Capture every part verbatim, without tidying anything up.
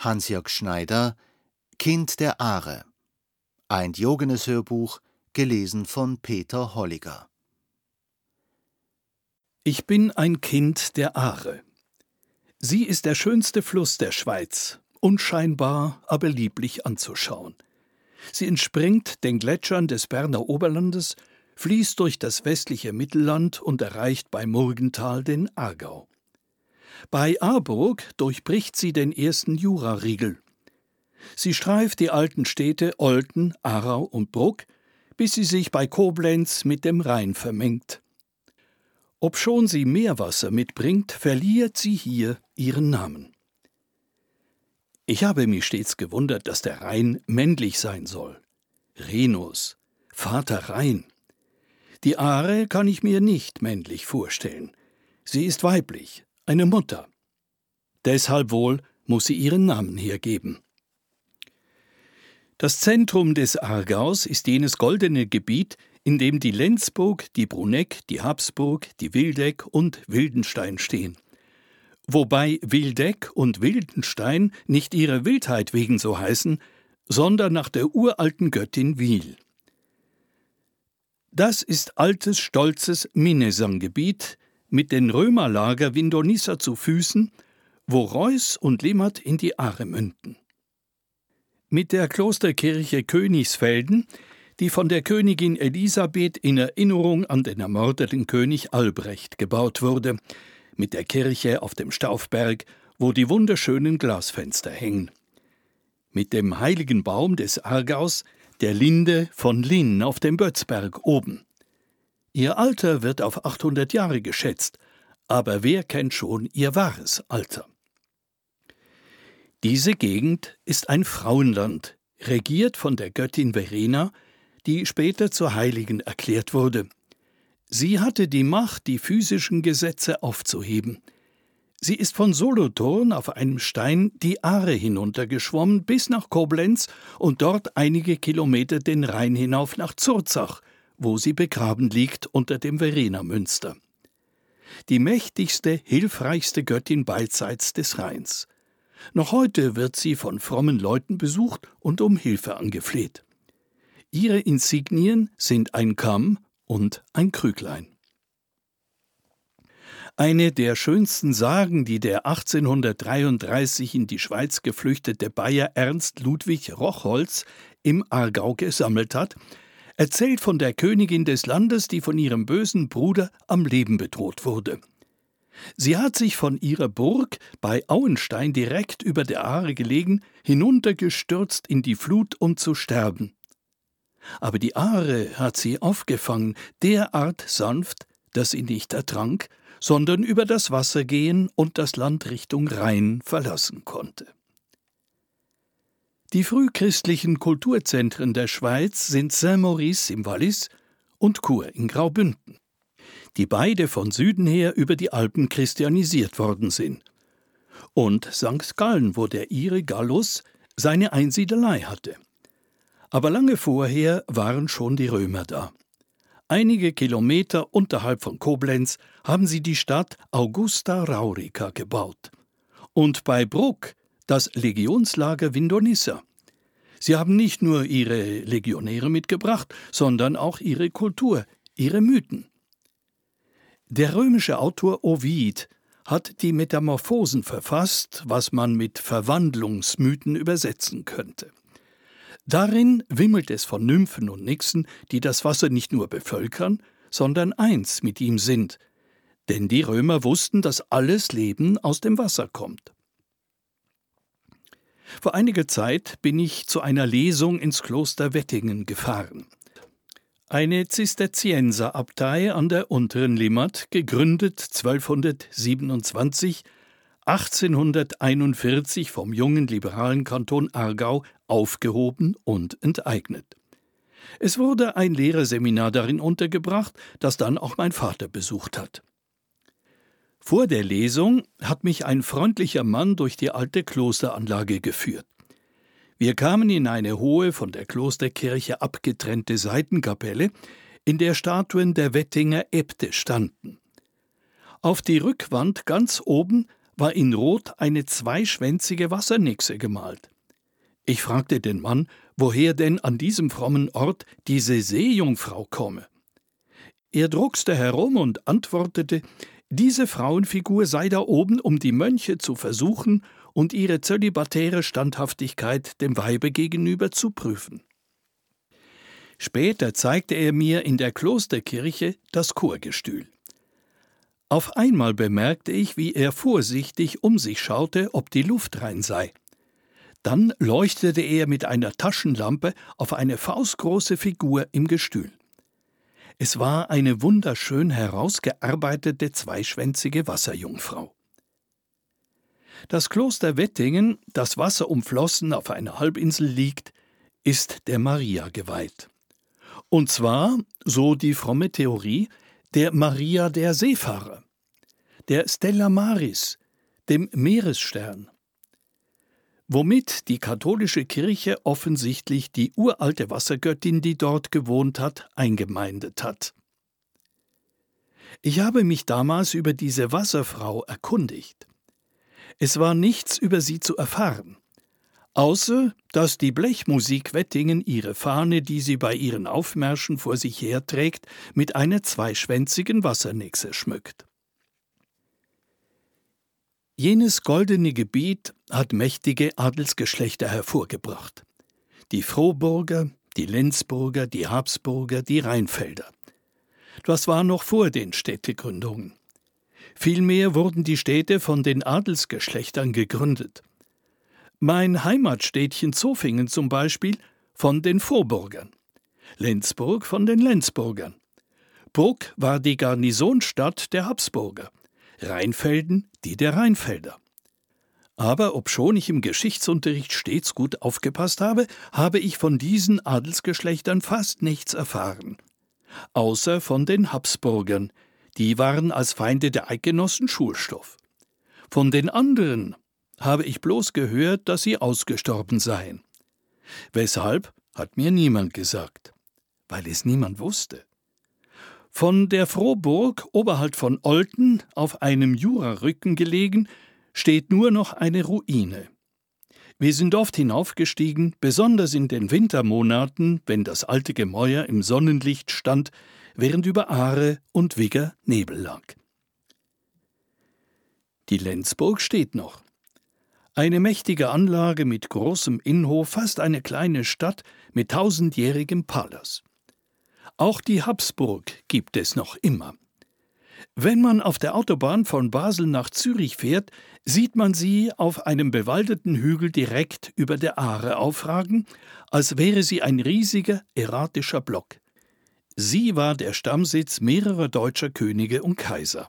Hans-Jörg Schneider, Kind der Aare. Ein Diogenes-Hörbuch, gelesen von Peter Holliger. Ich bin ein Kind der Aare. Sie ist der schönste Fluss der Schweiz, unscheinbar, aber lieblich anzuschauen. Sie entspringt den Gletschern des Berner Oberlandes, fließt durch das westliche Mittelland und erreicht bei Murgenthal den Aargau. Bei Aarburg durchbricht sie den ersten Jurariegel. Sie streift die alten Städte Olten, Aarau und Bruck, bis sie sich bei Koblenz mit dem Rhein vermengt. Obschon sie Meerwasser mitbringt, verliert sie hier ihren Namen. Ich habe mich stets gewundert, dass der Rhein männlich sein soll. Renus, Vater Rhein. Die Aare kann ich mir nicht männlich vorstellen. Sie ist weiblich, eine Mutter. Deshalb wohl muss sie ihren Namen hergeben. Das Zentrum des Aargaus ist jenes goldene Gebiet, in dem die Lenzburg, die Bruneck, die Habsburg, die Wildeck und Wildenstein stehen. Wobei Wildeck und Wildenstein nicht ihrer Wildheit wegen so heißen, sondern nach der uralten Göttin Wil. Das ist altes, stolzes Minnesang-Gebiet mit den Römerlager Vindonissa zu Füßen, wo Reuß und Limmat in die Aare münden. Mit der Klosterkirche Königsfelden, die von der Königin Elisabeth in Erinnerung an den ermordeten König Albrecht gebaut wurde, mit der Kirche auf dem Staufberg, wo die wunderschönen Glasfenster hängen. Mit dem heiligen Baum des Aargaus, der Linde von Linn auf dem Bötzberg oben. Ihr Alter wird auf achthundert Jahre geschätzt, aber wer kennt schon ihr wahres Alter? Diese Gegend ist ein Frauenland, regiert von der Göttin Verena, die später zur Heiligen erklärt wurde. Sie hatte die Macht, die physischen Gesetze aufzuheben. Sie ist von Solothurn auf einem Stein die Aare hinuntergeschwommen bis nach Koblenz und dort einige Kilometer den Rhein hinauf nach Zurzach, wo sie begraben liegt unter dem Verena-Münster. Die mächtigste, hilfreichste Göttin beidseits des Rheins. Noch heute wird sie von frommen Leuten besucht und um Hilfe angefleht. Ihre Insignien sind ein Kamm und ein Krüglein. Eine der schönsten Sagen, die der achtzehnhundertdreiunddreißig in die Schweiz geflüchtete Bayer Ernst Ludwig Rochholz im Aargau gesammelt hat, erzählt von der Königin des Landes, die von ihrem bösen Bruder am Leben bedroht wurde. Sie hat sich von ihrer Burg bei Auenstein direkt über der Aare gelegen, hinuntergestürzt in die Flut, um zu sterben. Aber die Aare hat sie aufgefangen, derart sanft, dass sie nicht ertrank, sondern über das Wasser gehen und das Land Richtung Rhein verlassen konnte. Die frühchristlichen Kulturzentren der Schweiz sind Saint-Maurice im Wallis und Chur in Graubünden, die beide von Süden her über die Alpen christianisiert worden sind. Und Sankt Gallen, wo der Ire Gallus seine Einsiedelei hatte. Aber lange vorher waren schon die Römer da. Einige Kilometer unterhalb von Koblenz haben sie die Stadt Augusta Raurica gebaut. Und bei Bruck das Legionslager Vindonissa. Sie haben nicht nur ihre Legionäre mitgebracht, sondern auch ihre Kultur, ihre Mythen. Der römische Autor Ovid hat die Metamorphosen verfasst, was man mit Verwandlungsmythen übersetzen könnte. Darin wimmelt es von Nymphen und Nixen, die das Wasser nicht nur bevölkern, sondern eins mit ihm sind. Denn die Römer wussten, dass alles Leben aus dem Wasser kommt. Vor einiger Zeit bin ich zu einer Lesung ins Kloster Wettingen gefahren. Eine Zisterzienserabtei an der unteren Limmat, gegründet zwölfhundertsiebenundzwanzig, achtzehnhunderteinundvierzig vom jungen liberalen Kanton Aargau aufgehoben und enteignet. Es wurde ein Lehrerseminar darin untergebracht, das dann auch mein Vater besucht hat. Vor der Lesung hat mich ein freundlicher Mann durch die alte Klosteranlage geführt. Wir kamen in eine hohe, von der Klosterkirche abgetrennte Seitenkapelle, in der Statuen der Wettinger Äbte standen. Auf die Rückwand ganz oben war in Rot eine zweischwänzige Wassernixe gemalt. Ich fragte den Mann, woher denn an diesem frommen Ort diese Seejungfrau komme. Er druckste herum und antwortete, diese Frauenfigur sei da oben, um die Mönche zu versuchen und ihre zölibatäre Standhaftigkeit dem Weibe gegenüber zu prüfen. Später zeigte er mir in der Klosterkirche das Chorgestühl. Auf einmal bemerkte ich, wie er vorsichtig um sich schaute, ob die Luft rein sei. Dann leuchtete er mit einer Taschenlampe auf eine faustgroße Figur im Gestühl. Es war eine wunderschön herausgearbeitete zweischwänzige Wasserjungfrau. Das Kloster Wettingen, das wasserumflossen auf einer Halbinsel liegt, ist der Maria geweiht. Und zwar, so die fromme Theorie, der Maria der Seefahrer, der Stella Maris, dem Meeresstern, womit die katholische Kirche offensichtlich die uralte Wassergöttin, die dort gewohnt hat, eingemeindet hat. Ich habe mich damals über diese Wasserfrau erkundigt. Es war nichts über sie zu erfahren, außer dass die Blechmusik Wettingen ihre Fahne, die sie bei ihren Aufmärschen vor sich herträgt, mit einer zweischwänzigen Wassernixe schmückt. Jenes goldene Gebiet hat mächtige Adelsgeschlechter hervorgebracht. Die Frohburger, die Lenzburger, die Habsburger, die Rheinfelder. Das war noch vor den Städtegründungen. Vielmehr wurden die Städte von den Adelsgeschlechtern gegründet. Mein Heimatstädtchen Zofingen zum Beispiel von den Vorburgern, Lenzburg von den Lenzburgern. Bruck war die Garnisonsstadt der Habsburger, Rheinfelden die der Rheinfelder. Aber obschon ich im Geschichtsunterricht stets gut aufgepasst habe, habe ich von diesen Adelsgeschlechtern fast nichts erfahren. Außer von den Habsburgern, die waren als Feinde der Eidgenossen Schulstoff. Von den anderen habe ich bloß gehört, dass sie ausgestorben seien. Weshalb, hat mir niemand gesagt, weil es niemand wusste. Von der Frohburg, oberhalb von Olten, auf einem Jurarücken gelegen, steht nur noch eine Ruine. Wir sind oft hinaufgestiegen, besonders in den Wintermonaten, wenn das alte Gemäuer im Sonnenlicht stand, während über Aare und Wigger Nebel lag. Die Lenzburg steht noch. Eine mächtige Anlage mit großem Innenhof, fast eine kleine Stadt mit tausendjährigem Palas. Auch die Habsburg gibt es noch immer. Wenn man auf der Autobahn von Basel nach Zürich fährt, sieht man sie auf einem bewaldeten Hügel direkt über der Aare aufragen, als wäre sie ein riesiger, erratischer Block. Sie war der Stammsitz mehrerer deutscher Könige und Kaiser.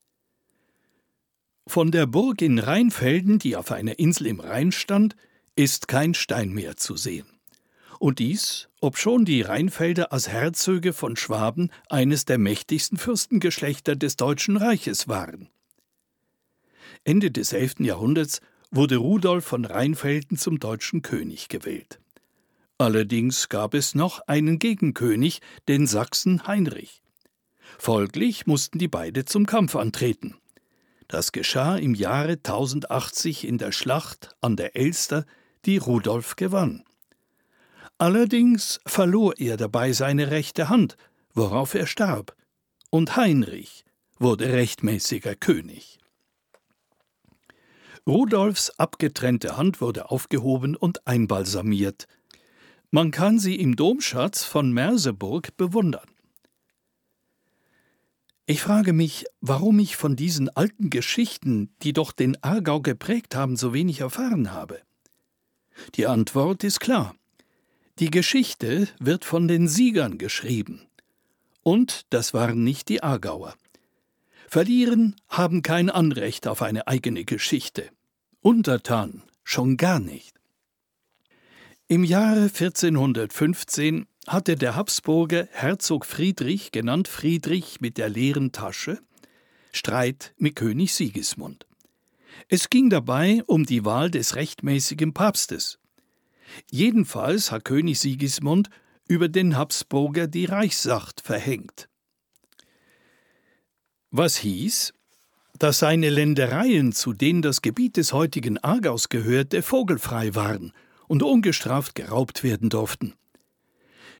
Von der Burg in Rheinfelden, die auf einer Insel im Rhein stand, ist kein Stein mehr zu sehen. Und dies, obschon die Rheinfelder als Herzöge von Schwaben eines der mächtigsten Fürstengeschlechter des Deutschen Reiches waren. Ende des elften Jahrhunderts wurde Rudolf von Rheinfelden zum deutschen König gewählt. Allerdings gab es noch einen Gegenkönig, den Sachsen Heinrich. Folglich mussten die beide zum Kampf antreten. Das geschah im Jahre tausendachtzig in der Schlacht an der Elster, die Rudolf gewann. Allerdings verlor er dabei seine rechte Hand, worauf er starb, und Heinrich wurde rechtmäßiger König. Rudolfs abgetrennte Hand wurde aufgehoben und einbalsamiert. Man kann sie im Domschatz von Merseburg bewundern. Ich frage mich, warum ich von diesen alten Geschichten, die doch den Aargau geprägt haben, so wenig erfahren habe. Die Antwort ist klar. Die Geschichte wird von den Siegern geschrieben. Und das waren nicht die Aargauer. Verlieren haben kein Anrecht auf eine eigene Geschichte. Untertan schon gar nicht. Im Jahre vierzehnhundertfünfzehn hatte der Habsburger Herzog Friedrich, genannt Friedrich mit der leeren Tasche, Streit mit König Sigismund. Es ging dabei um die Wahl des rechtmäßigen Papstes. Jedenfalls hat König Sigismund über den Habsburger die Reichsacht verhängt. Was hieß, dass seine Ländereien, zu denen das Gebiet des heutigen Aargaus gehörte, vogelfrei waren und ungestraft geraubt werden durften.